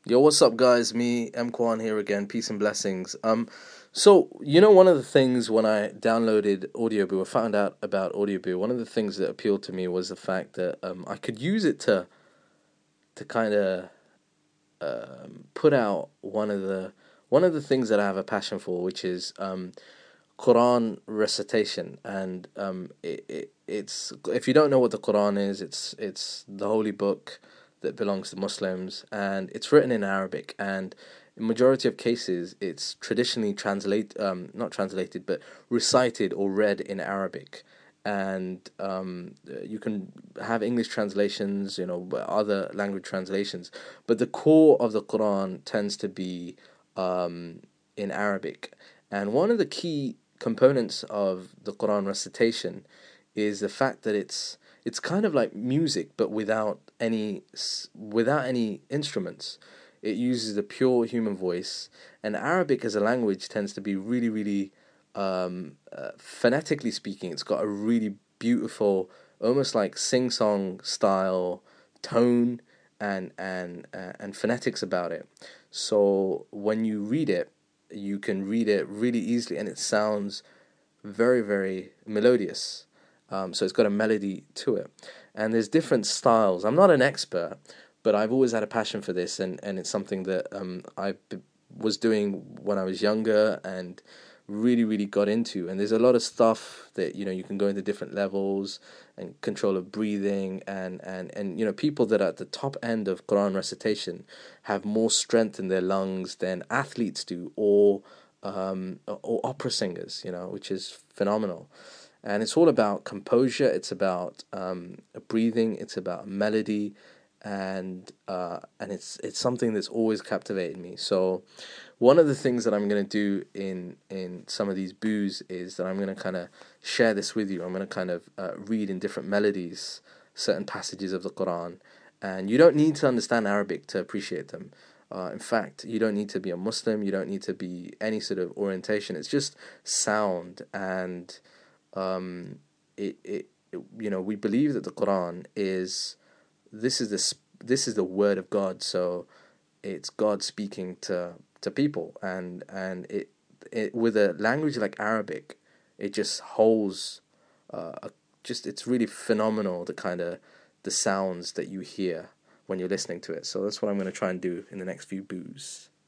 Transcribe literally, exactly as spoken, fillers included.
Yo, what's up, guys? Me, M. Kwan here again. Peace and blessings. Um, so you know, one of the things when I downloaded Audioboo, I found out about Audioboo. One of the things that appealed to me was the fact that um, I could use it to to kind of um, put out one of the one of the things that I have a passion for, which is um, Quran recitation. And um, it, it it's if you don't know what the Quran is, it's it's the holy book that belongs to Muslims, and it's written in Arabic, and in majority of cases it's traditionally translate um not translated but recited or read in Arabic. And um you can have English translations, you know, other language translations, but the core of the Quran tends to be um in Arabic. And one of the key components of the Quran recitation is the fact that it's it's kind of like music, but without any without any instruments. It uses the pure human voice, and Arabic as a language tends to be really, really um, uh, phonetically speaking. It's got a really beautiful, almost like sing-song style tone and and uh, and phonetics about it. So when you read it, you can read it really easily, and it sounds very, very melodious. Um, so it's got a melody to it. And there's different styles. I'm not an expert, but I've always had a passion for this, and, and it's something that um, I b- was doing when I was younger and really, really got into. And there's a lot of stuff that, you know, you can go into different levels and control of breathing, and, and, and you know, people that are at the top end of Quran recitation have more strength in their lungs than athletes do, or um, or opera singers, you know, which is phenomenal. And it's all about composure. It's about um, breathing. It's about melody, and uh, and it's it's something that's always captivated me. So, one of the things that I'm going to do in in some of these boos is that I'm going to kind of share this with you. I'm going to kind of uh, read in different melodies certain passages of the Quran, and you don't need to understand Arabic to appreciate them. Uh, in fact, you don't need to be a Muslim. You don't need to be any sort of orientation. It's just sound. And um, it, it, it you know, we believe that the Quran is this is the this is the word of God. So it's God speaking to to people, and and it, it with a language like Arabic, it just holds uh, a, just it's really phenomenal, the kind of the sounds that you hear when you're listening to it. So that's what I'm going to try and do in the next few boos.